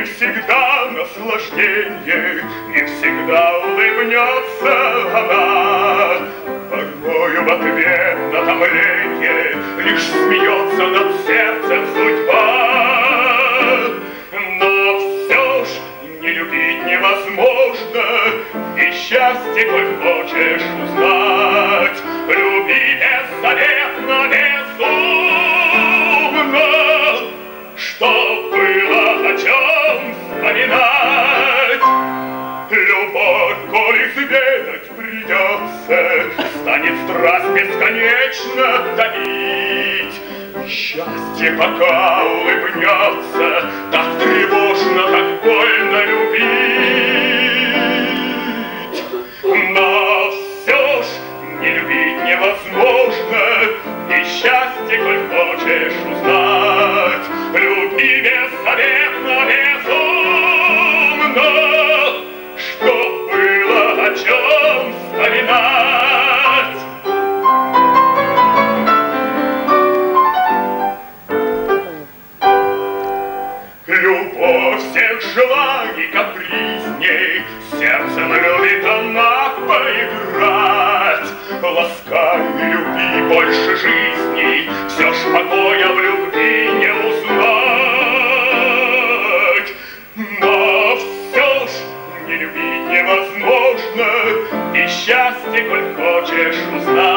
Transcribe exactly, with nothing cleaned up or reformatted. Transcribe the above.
не всегда наслаждение, не всегда улыбнется она. Порою в ответ на томление лишь смеется над сердцем судьба. Но все ж не любить невозможно, и счастье, коль хочешь узнать, люби беззаветно, безумно, что было, о чем вспоминать. Любовь, коль изведать придется, станет страсть бесконечно давить. Счастье, пока улыбнется, так тревожно, так больно любить. Но все ж не любить невозможно, и счастье, коль хочешь узнать, люби беззаветно, безумно, что было, о чем вспоминать. Любовь всех желаний капризней, сердцем любит она поиграть. Ласкай, люби больше жизней, все ж покоя в любви не узнать. Но все ж не любить невозможно, и счастье, коль хочешь узнать,